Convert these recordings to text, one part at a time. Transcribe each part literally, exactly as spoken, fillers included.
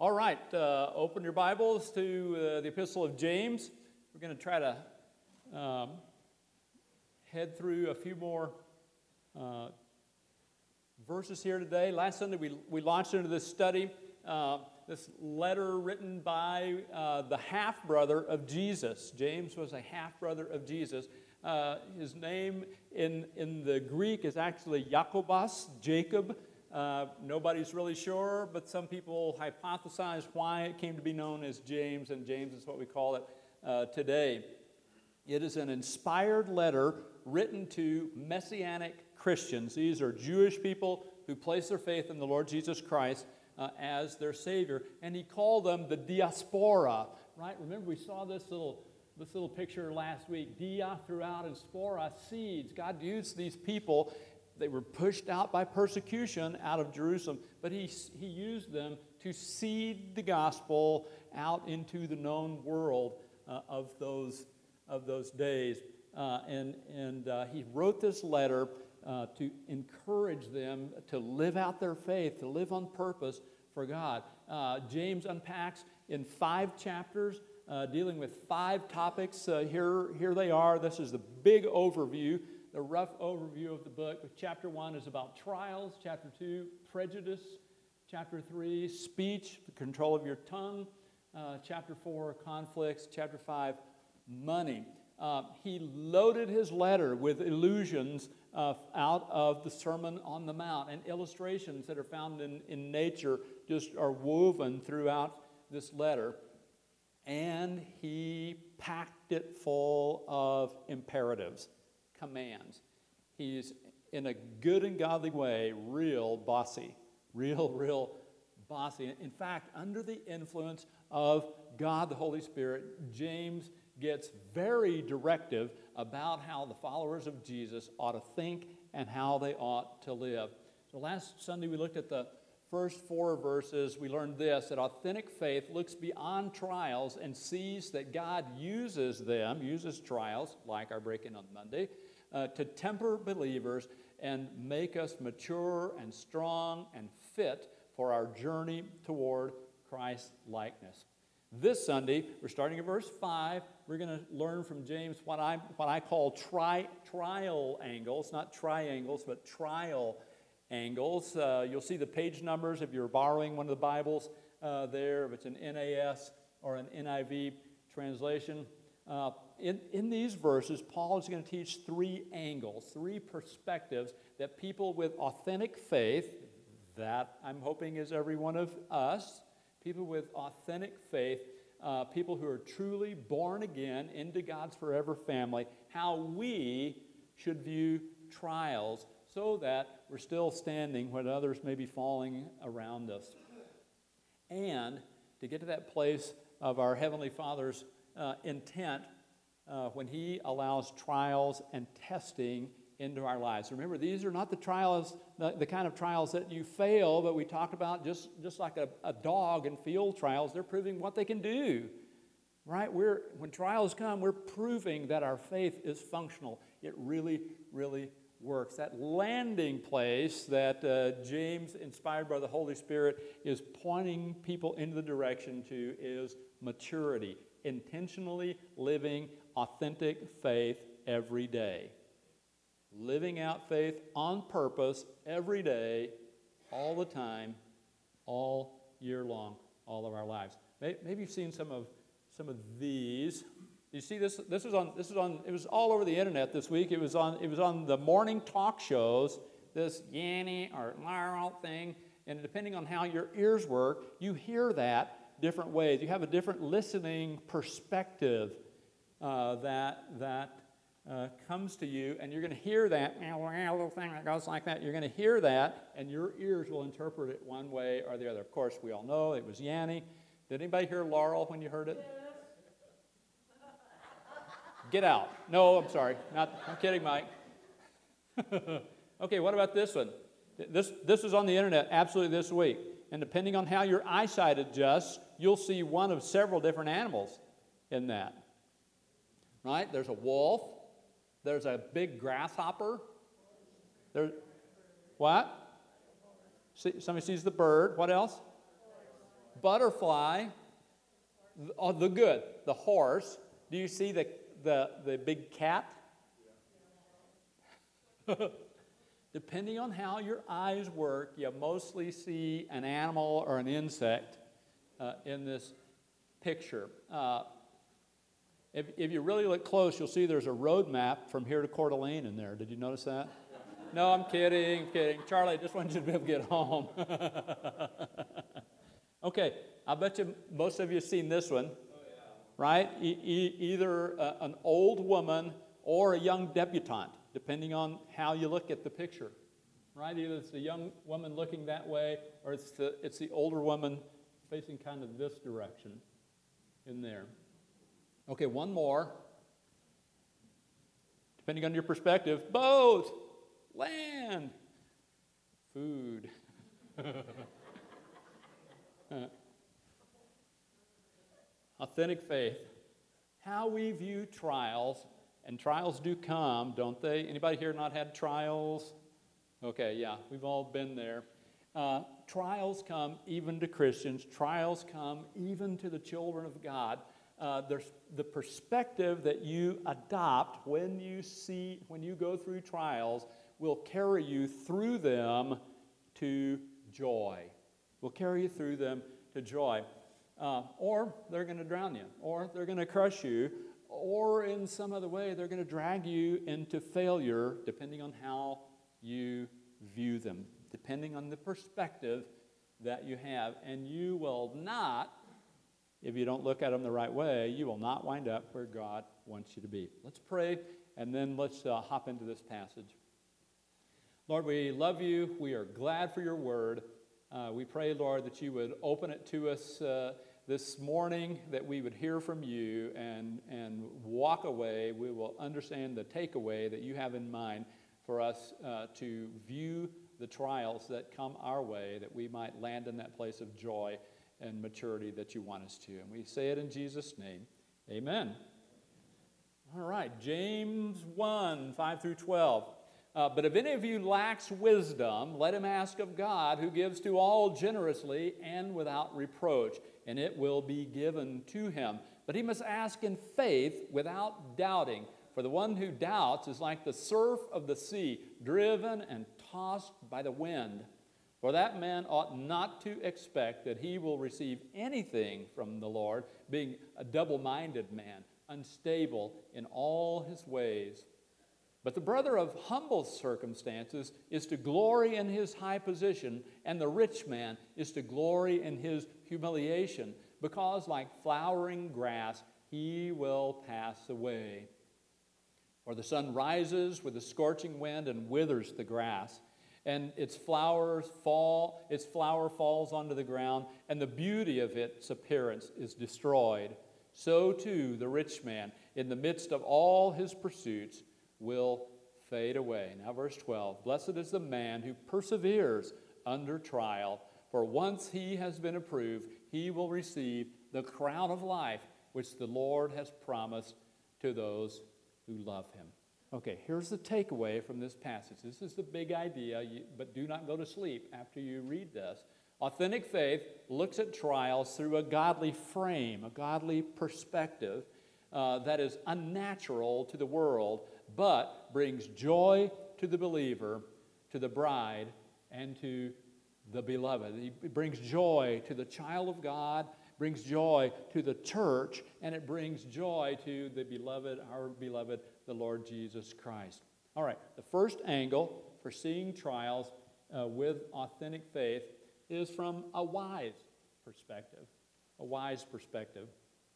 All right, uh, open your Bibles to uh, the Epistle of James. We're going to try to um, head through a few more uh, verses here today. Last Sunday we, we launched into this study, uh, this letter written by uh, the half-brother of Jesus. James was a half-brother of Jesus. Uh, his name in, in the Greek is actually Jacobus, Jacob. Uh, nobody's really sure, but some people hypothesize why it came to be known as James, and James is what we call it uh, today. It is an inspired letter written to Messianic Christians. These are Jewish people who place their faith in the Lord Jesus Christ uh, as their Savior, and he called them the diaspora, right? Remember, we saw this little, this little picture last week, dia throughout and spora, seeds. God used these people. They were pushed out by persecution out of Jerusalem, but he, he used them to seed the gospel out into the known world uh, of those of those days. Uh, and and uh, he wrote this letter uh, to encourage them to live out their faith, to live on purpose for God. Uh, James unpacks in five chapters, uh, dealing with five topics. Uh, here, here they are. This is the big overview. The rough overview of the book. Chapter one is about trials. Chapter two, prejudice. Chapter three, speech, the control of your tongue. Uh, chapter four, conflicts. Chapter five, money. Uh, he loaded his letter with allusions uh, out of the Sermon on the Mount, and illustrations that are found in, in nature just are woven throughout this letter. And he packed it full of imperatives. Commands. He's, in a good and godly way, real bossy. Real, real bossy. In fact, under the influence of God the Holy Spirit, James gets very directive about how the followers of Jesus ought to think and how they ought to live. So last Sunday we looked at the first four verses. We learned this, that authentic faith looks beyond trials and sees that God uses them, uses trials, like our break-in on Monday, Uh, to temper believers and make us mature and strong and fit for our journey toward Christ's likeness. This Sunday, we're starting at verse five. We're going to learn from James what I what I call tri, trial angles, not triangles, but trial angles. Uh, you'll see the page numbers if you're borrowing one of the Bibles uh, there, if it's an N A S or an N I V translation. Uh, in, in these verses, Paul is going to teach three angles, three perspectives that people with authentic faith, that I'm hoping is every one of us, people with authentic faith, uh, people who are truly born again into God's forever family, how we should view trials so that we're still standing when others may be falling around us. And to get to that place of our Heavenly Father's Uh, intent uh, when he allows trials and testing into our lives. Remember, these are not the trials, the, the kind of trials that you fail, but we talked about just, just like a, a dog in field trials. They're proving what they can do, right? We're, when trials come, we're proving that our faith is functional. It really, really works. That landing place that uh, James, inspired by the Holy Spirit, is pointing people into the direction to is maturity. Intentionally living authentic faith every day. Living out faith on purpose every day, all the time, all year long, all of our lives. Maybe you've seen some of some of these. You see this? This is on. This is on. It was all over the internet this week. It was on. It was on the morning talk shows. This Yanny or Laurel thing, and depending on how your ears work, you hear that different ways. You have a different listening perspective uh, that that uh, comes to you, and you're going to hear that little thing that goes like that. You're going to hear that, and your ears will interpret it one way or the other. Of course, we all know it was Yanny. Did anybody hear Laurel when you heard it? Get out. No, I'm sorry. Not. I'm kidding, Mike. Okay, what about this one? This this is on the internet absolutely this week. And depending on how your eyesight adjusts, you'll see one of several different animals in that. Right? There's a wolf. There's a big grasshopper. There's what? See, somebody sees the bird. What else? butterfly, oh, the good, the horse. Do you see the, the, the big cat? Depending on how your eyes work, you mostly see an animal or an insect uh, in this picture. Uh, if, if you really look close, you'll see there's a road map from here to Coeur d'Alene in there. Did you notice that? No, I'm kidding, kidding. Charlie, I just wanted you to be able to get home. Okay, I bet you most of you have seen this one, oh, yeah. Right? E- e- either uh, an old woman or a young debutante, depending on how you look at the picture, right? Either it's the young woman looking that way, or it's the, it's the older woman facing kind of this direction in there. Okay, one more. Depending on your perspective, boat, land, food. Authentic faith. How we view trials, and trials do come, don't they? Anybody here not had trials? Okay, yeah, we've all been there. Uh, trials come even to Christians. Trials come even to the children of God. Uh, there's the perspective that you adopt when you see, when you go through trials, will carry you through them to joy. Will carry you through them to joy. Uh, or they're going to drown you, or they're going to crush you, or in some other way they're going to drag you into failure, depending on how you view them, depending on the perspective that you have. And you will not, if you don't look at them the right way, you will not wind up where God wants you to be. Let's pray, and then let's uh, hop into this passage. Lord, we love you. We are glad for your word. Uh, we pray, Lord, that you would open it to us uh, this morning, that we would hear from you and, and walk away. We will understand the takeaway that you have in mind for us uh, to view the trials that come our way, that we might land in that place of joy and maturity that you want us to. And we say it in Jesus' name. Amen. All right, James one, five through twelve. Uh, but if any of you lacks wisdom, let him ask of God, who gives to all generously and without reproach, and it will be given to him. But he must ask in faith without doubting. For the one who doubts is like the surf of the sea, driven and tossed by the wind. For that man ought not to expect that he will receive anything from the Lord, being a double-minded man, unstable in all his ways. But the brother of humble circumstances is to glory in his high position, and the rich man is to glory in his humiliation, because like flowering grass, he will pass away. For the sun rises with a scorching wind and withers the grass, and its flowers fall, its flower falls onto the ground, and the beauty of its appearance is destroyed. So too the rich man, in the midst of all his pursuits, will fade away. Now verse twelve, blessed is the man who perseveres under trial, for once he has been approved, he will receive the crown of life which the Lord has promised to those who love him. Okay, here's the takeaway from this passage. This is the big idea, but do not go to sleep after you read this. Authentic faith looks at trials through a godly frame, a godly perspective uh, that is unnatural to the world, but brings joy to the believer, to the bride, and to the beloved. It brings joy to the child of God, brings joy to the church, and it brings joy to the beloved, our beloved, the Lord Jesus Christ. All right, the first angle for seeing trials uh, with authentic faith is from a wise perspective, a wise perspective.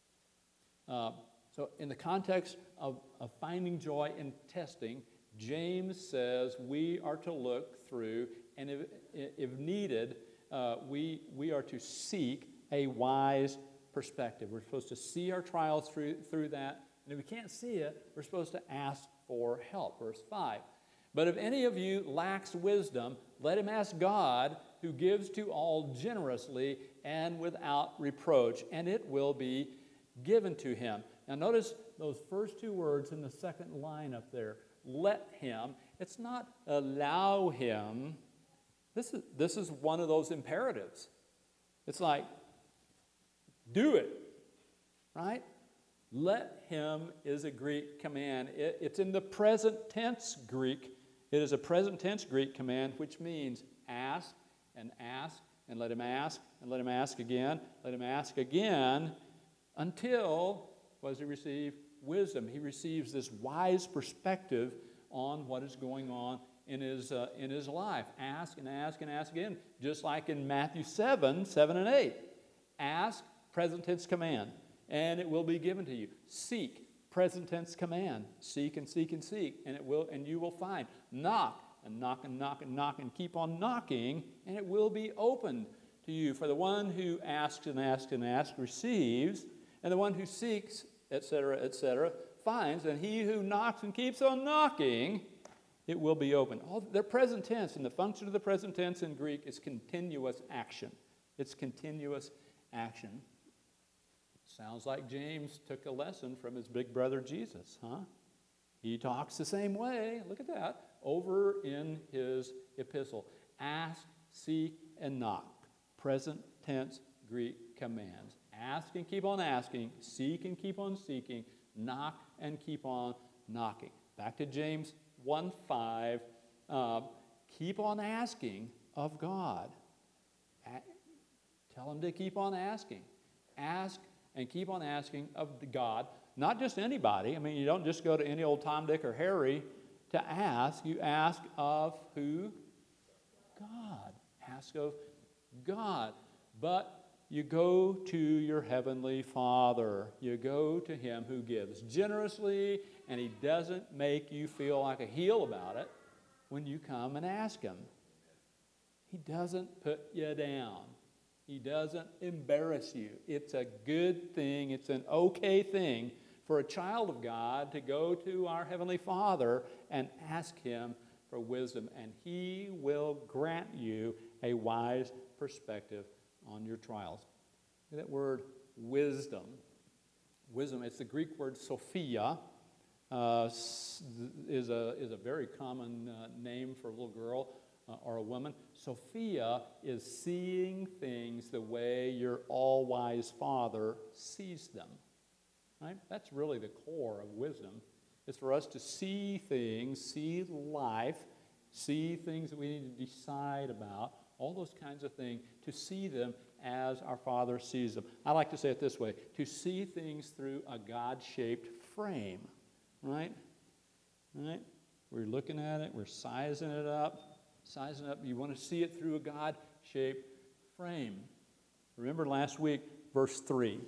Uh, So in the context of, of finding joy in testing, James says we are to look through, and if, if needed, uh, we, we are to seek a wise perspective. We're supposed to see our trials through, through that, and if we can't see it, we're supposed to ask for help. Verse five, but if any of you lacks wisdom, let him ask God, who gives to all generously and without reproach, and it will be given to him. Now notice those first two words in the second line up there. Let him. It's not allow him. This is, this is one of those imperatives. It's like, Do it, right? Let him is a Greek command. It, it's in the present tense Greek. It is a present tense Greek command, which means ask and ask and let him ask and let him ask again, let him ask again until, what does he receive? Wisdom. He receives this wise perspective on what is going on in his, uh, in his life. Ask and ask and ask again, just like in Matthew seven, seven and eight. Ask, present tense command, and it will be given to you. Seek, present tense command. Seek and seek and seek, and it will, and you will find. Knock and knock and knock and knock and keep on knocking, and it will be opened to you. For the one who asks and asks and asks receives, and the one who seeks, et cetera, et cetera, finds, and he who knocks and keeps on knocking, it will be opened. All their present tense, and the function of the present tense in Greek is continuous action. It's continuous action. Sounds like James took a lesson from his big brother Jesus, huh? He talks the same way, look at that, over in his epistle. Ask, seek, and knock. Present tense Greek commands. Ask and keep on asking, seek and keep on seeking, knock and keep on knocking. Back to James one five, uh, keep on asking of God. A- tell him to keep on asking. Ask and keep on asking of God, not just anybody. I mean, you don't just go to any old Tom, Dick, or Harry to ask. You ask of who? God. Ask of God. But you go to your heavenly Father. You go to him who gives generously, and he doesn't make you feel like a heel about it when you come and ask him. He doesn't put you down. He doesn't embarrass you. It's a good thing. It's an okay thing for a child of God to go to our heavenly Father and ask him for wisdom, and he will grant you a wise perspective on your trials. That word wisdom. Wisdom, it's the Greek word Sophia, uh, is, a, is a very common uh, name for a little girl uh, or a woman. Sophia is seeing things the way your all-wise Father sees them. Right? That's really the core of wisdom. It's for us to see things, see life, see things that we need to decide about, all those kinds of things, to see them as our Father sees them. I like to say it this way, to see things through a God-shaped frame, right? Right? We're looking at it, we're sizing it up, sizing it up. You want to see it through a God-shaped frame. Remember last week, verse three.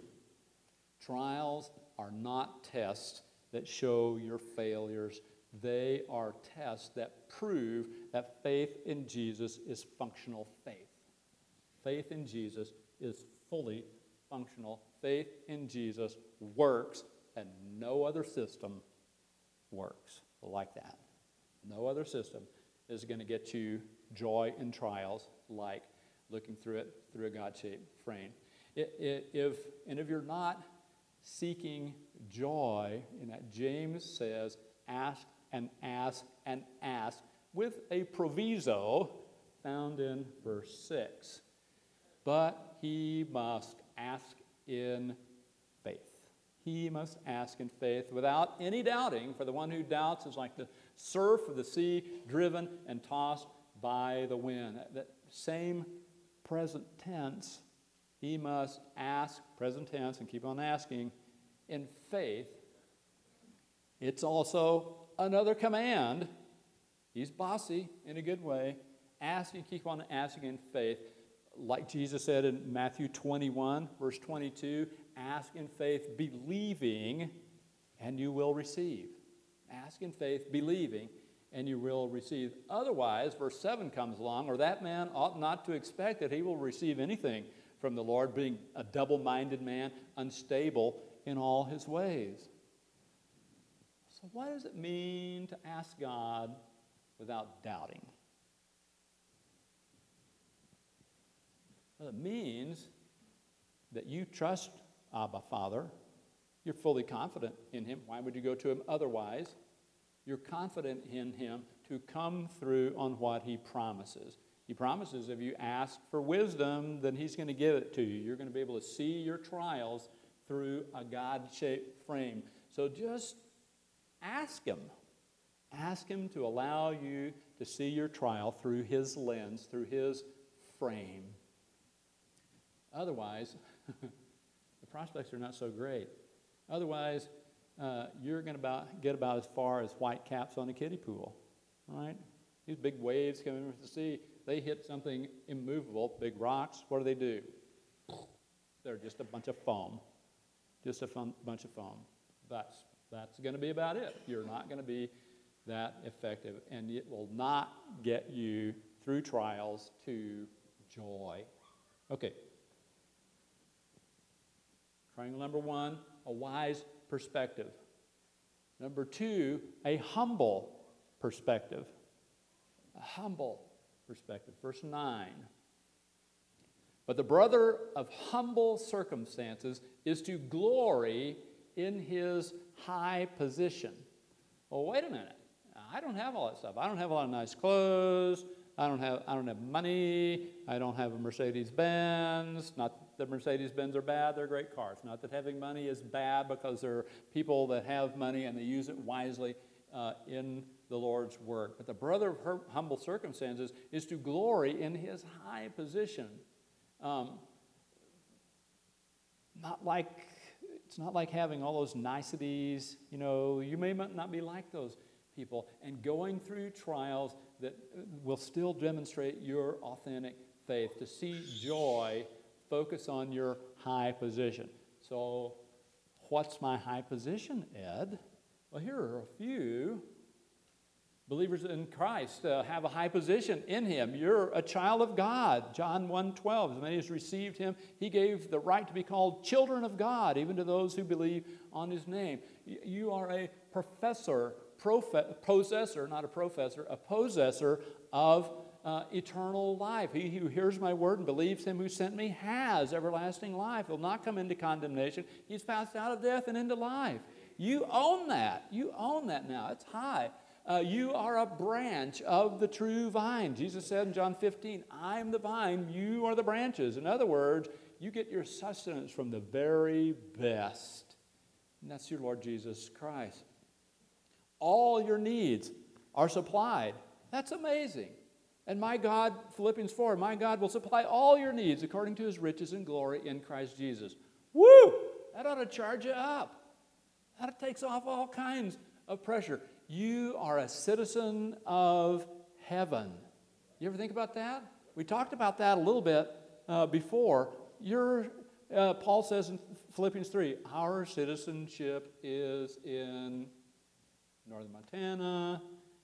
Trials are not tests that show your failures. They are tests that prove that faith in Jesus is functional faith. Faith in Jesus is fully functional. Faith in Jesus works, and no other system works like that. No other system is going to get you joy in trials like looking through it through a God-shaped frame. It, it, if, and if you're not seeking joy, in that James says, ask and ask and ask, with a proviso found in verse six. But he must ask in faith. He must ask in faith without any doubting, for the one who doubts is like the surf of the sea, driven and tossed by the wind. That, that same present tense, he must ask, present tense, and keep on asking, in faith. It's also another command. He's bossy in a good way. Ask and keep on asking in faith. Like Jesus said in Matthew twenty-one, verse twenty-two, ask in faith, believing, and you will receive. Ask in faith, believing, and you will receive. Otherwise, verse seven comes along, or that man ought not to expect that he will receive anything from the Lord, being a double-minded man, unstable in all his ways. So what does it mean to ask God without doubting? Well, it means that you trust Abba, Father. You're fully confident in him. Why would you go to him otherwise? You're confident in him to come through on what he promises. He promises if you ask for wisdom, then he's going to give it to you. You're going to be able to see your trials through a God-shaped frame. So just ask him. Ask him to allow you to see your trial through his lens, through his frame. Otherwise, the prospects are not so great. Otherwise, uh, you're going to about, get about as far as white caps on a kiddie pool, right? These big waves coming from the sea, they hit something immovable, big rocks. What do they do? They're just a bunch of foam, just a fun, bunch of foam. That's, that's going to be about it. You're not going to be that effective, and it will not get you through trials to joy. Okay. Triangle number one, a wise perspective. Number two, a humble perspective. A humble perspective. Verse nine. But the brother of humble circumstances is to glory in his high position. Well, wait a minute. I don't have all that stuff. I don't have a lot of nice clothes. I don't have, I don't have money. I don't have a Mercedes-Benz. Not that Mercedes-Benz are bad. They're great cars. Not that having money is bad, because there are people that have money and they use it wisely uh, in the Lord's work. But the brother of her humble circumstances is to glory in his high position. Um, not like, it's not like having all those niceties. You know, you may not be like those people, and going through trials that will still demonstrate your authentic faith. To see joy, focus on your high position. So, what's my high position, Ed? Well, here are a few. Believers in Christ uh, have a high position in him. You're a child of God. John one twelve, as many as received him, he gave the right to be called children of God, even to those who believe on his name. You are a professor, profe- possessor, not a professor, a possessor of uh, eternal life. He who hears my word and believes him who sent me has everlasting life. He'll not come into condemnation. He's passed out of death and into life. You own that. You own that now. It's high. Uh, you are a branch of the true vine. Jesus said in John fifteen, I'm the vine, you are the branches. In other words, you get your sustenance from the very best. And that's your Lord Jesus Christ. All your needs are supplied. That's amazing. And my God, Philippians four, my God will supply all your needs according to his riches and glory in Christ Jesus. Woo! That ought to charge you up. That takes off all kinds of pressure. You are a citizen of heaven. You ever think about that? We talked about that a little bit uh, before. You're, uh, Paul says in Philippians three, our citizenship is in northern Montana.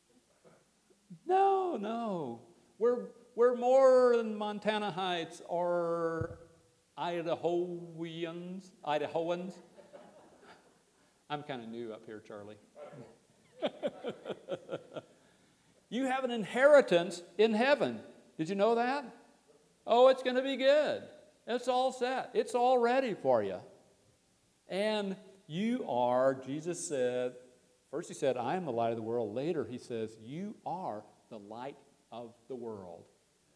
No, no. We're, we're more than Montana Heights or Idahoans. Idahoans. I'm kind of new up here, Charlie. You have an inheritance in heaven. Did you know that? Oh, it's going to be good. It's all set. It's all ready for you. And you are, Jesus said, first he said, I am the light of the world. Later he says, you are the light of the world.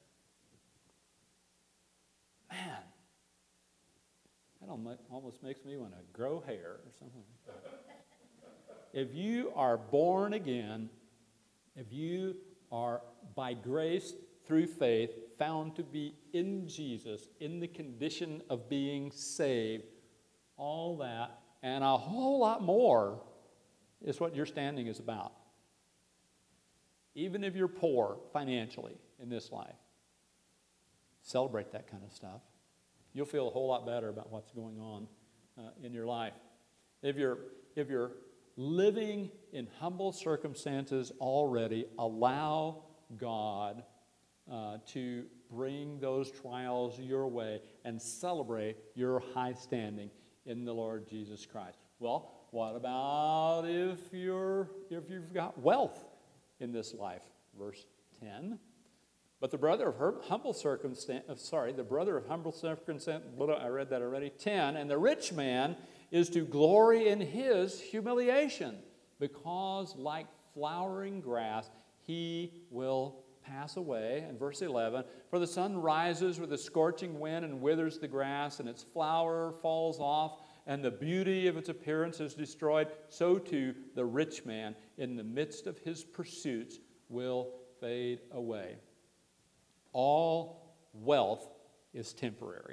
Man, that almost makes me want to grow hair or something like that. If you are born again, if you are by grace through faith found to be in Jesus, in the condition of being saved, all that and a whole lot more is what your standing is about. Even if you're poor financially in this life, celebrate that kind of stuff. You'll feel a whole lot better about what's going on uh, in your life. If you're, if you're living in humble circumstances already, allow God uh, to bring those trials your way and celebrate your high standing in the Lord Jesus Christ. Well, what about if you're if you've got wealth in this life? Verse ten. But the brother of her, humble circumstance, sorry, the brother of humble circumstance, I read that already, ten, and the rich man is to glory in his humiliation, because like flowering grass, he will pass away. And verse eleven, for the sun rises with a scorching wind and withers the grass, and its flower falls off, and the beauty of its appearance is destroyed. So too the rich man in the midst of his pursuits will fade away. All wealth is temporary.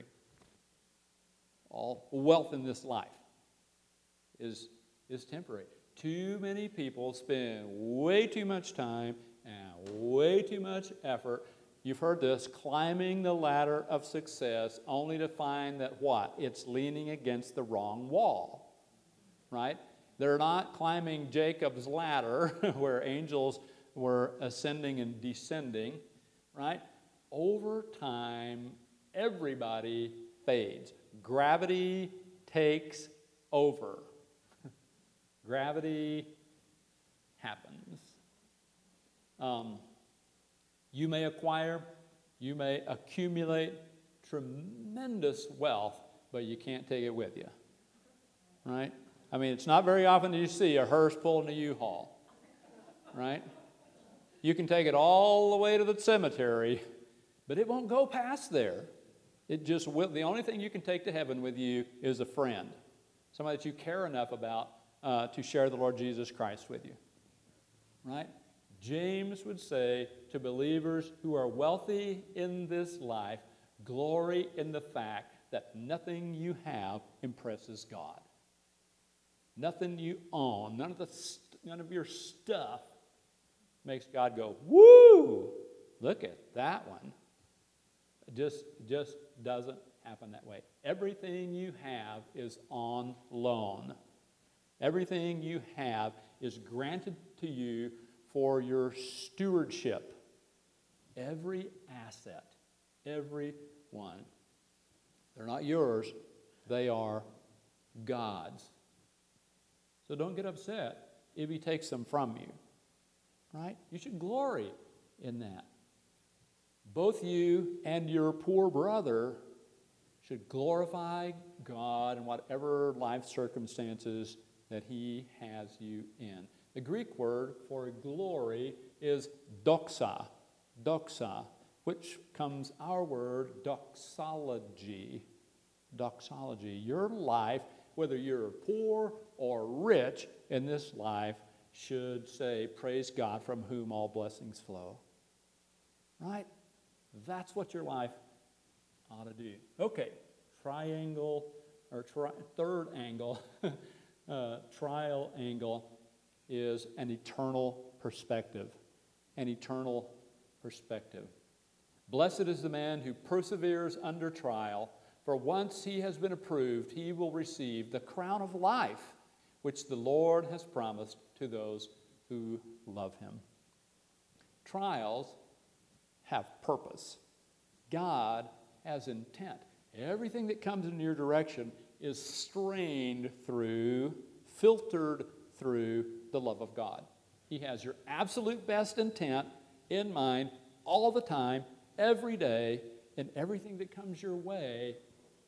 All wealth in this life is, is temporary. Too many people spend way too much time and way too much effort. You've heard this, climbing the ladder of success, only to find that what? It's leaning against the wrong wall, right? They're not climbing Jacob's ladder where angels were ascending and descending, right? Over time, everybody fades. Gravity takes over. Gravity happens. Um, you may acquire, you may accumulate tremendous wealth, but you can't take it with you, right? I mean, it's not very often that you see a hearse pulling a U-Haul, right? You can take it all the way to the cemetery, but it won't go past there. It just will. The only thing you can take to heaven with you is a friend, somebody that you care enough about uh, to share the Lord Jesus Christ with you, right? James would say to believers who are wealthy in this life, glory in the fact that nothing you have impresses God. Nothing you own, none of the st- none of your stuff makes God go, woo, look at that one. It just, just doesn't happen that way. Everything you have is on loan. Everything you have is granted to you for your stewardship. Every asset, every one. They're not yours, they are God's. So don't get upset if he takes them from you, right? You should glory in that. Both you and your poor brother should glorify God in whatever life circumstances that he has you in. The Greek word for glory is doxa, doxa, which comes our word doxology, doxology. Your life, whether you're poor or rich in this life, should say, praise God from whom all blessings flow. Right? That's what your life ought to do. Okay, triangle, or tri- third angle, uh, trial angle is an eternal perspective. An eternal perspective. Blessed is the man who perseveres under trial, for once he has been approved, he will receive the crown of life, which the Lord has promised to those who love him. Trials have purpose. God has intent. Everything that comes in your direction is strained through, filtered through the love of God. He has your absolute best intent in mind all the time, every day, and everything that comes your way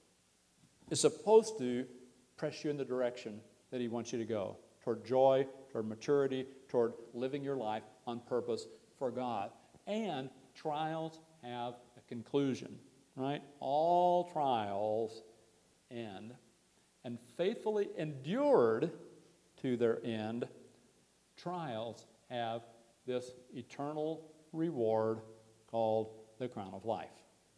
is supposed to press you in the direction that he wants you to go, toward joy, toward maturity, toward living your life on purpose for God. And trials have a conclusion, right? All trials end. And faithfully endured to their end, trials have this eternal reward called the crown of life.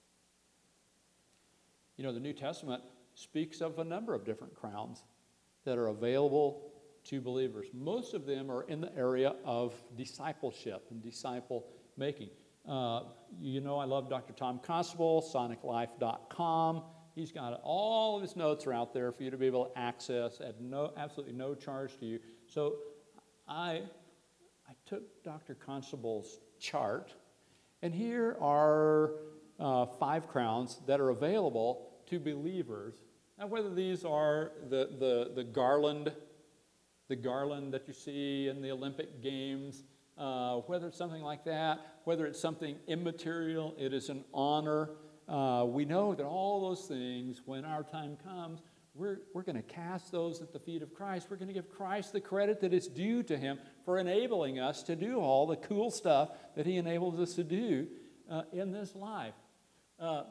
You know, the New Testament speaks of a number of different crowns that are available to believers. Most of them are in the area of discipleship and disciple making. Uh, you know, I love Doctor Tom Constable, sonic life dot com. He's got all of his notes are out there for you to be able to access at no, absolutely no charge to you. So I, I took Doctor Constable's chart, and here are uh, five crowns that are available to believers. Now, whether these are the, the, the garland, the garland that you see in the Olympic Games, uh, whether it's something like that, whether it's something immaterial, it is an honor. Uh, we know that all those things, when our time comes, we're, we're going to cast those at the feet of Christ. We're going to give Christ the credit that is due to him for enabling us to do all the cool stuff that he enables us to do uh, in this life. Uh,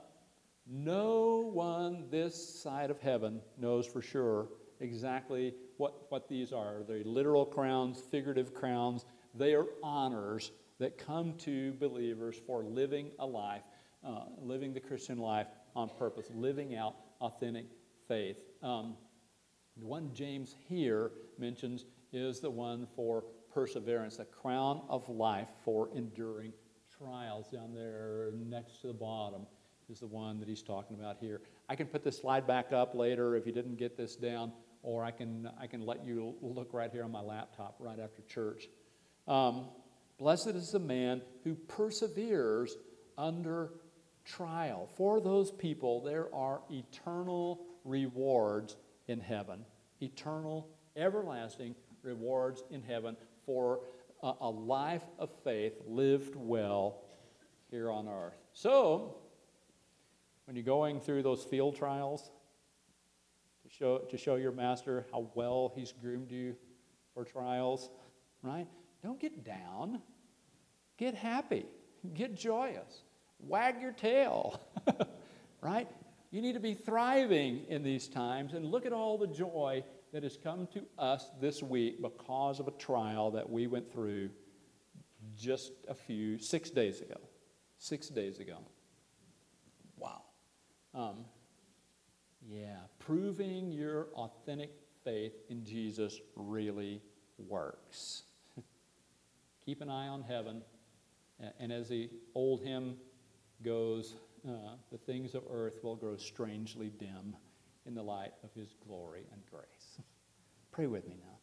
no one this side of heaven knows for sure exactly what, what these are. Are they literal crowns, figurative crowns? They are honors that come to believers for living a life, uh, living the Christian life on purpose, living out authentic faith. Um, the one James here mentions is the one for perseverance, a crown of life for enduring trials. Down there next to the bottom is the one that he's talking about here. I can put this slide back up later if you didn't get this down, or I can, I can let you look right here on my laptop right after church. Um, Blessed is the man who perseveres under trial. For those people, there are eternal rewards in heaven. Eternal, everlasting rewards in heaven for a, a life of faith lived well here on earth. So, when you're going through those field trials to show, to show your master how well he's groomed you for trials, right? Don't get down. Get happy. Get joyous. Wag your tail, right? You need to be thriving in these times, and look at all the joy that has come to us this week because of a trial that we went through just a few, six days ago. Six days ago. Wow. Um, yeah, proving your authentic faith in Jesus really works. Keep an eye on heaven, and as the old hymn goes, uh, the things of earth will grow strangely dim in the light of his glory and grace. Pray with me now.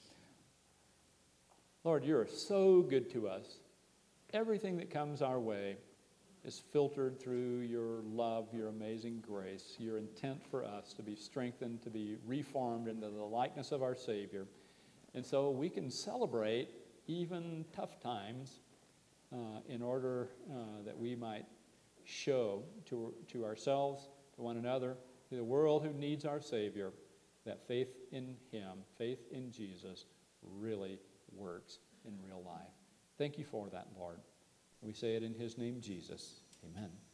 Lord, you are so good to us. Everything that comes our way is filtered through your love, your amazing grace, your intent for us to be strengthened, to be reformed into the likeness of our Savior. And so we can celebrate even tough times uh, in order uh, that we might show to, to ourselves, to one another, to the world who needs our Savior, that faith in him, faith in Jesus really works in real life. Thank you for that, Lord. We say it in his name, Jesus. Amen.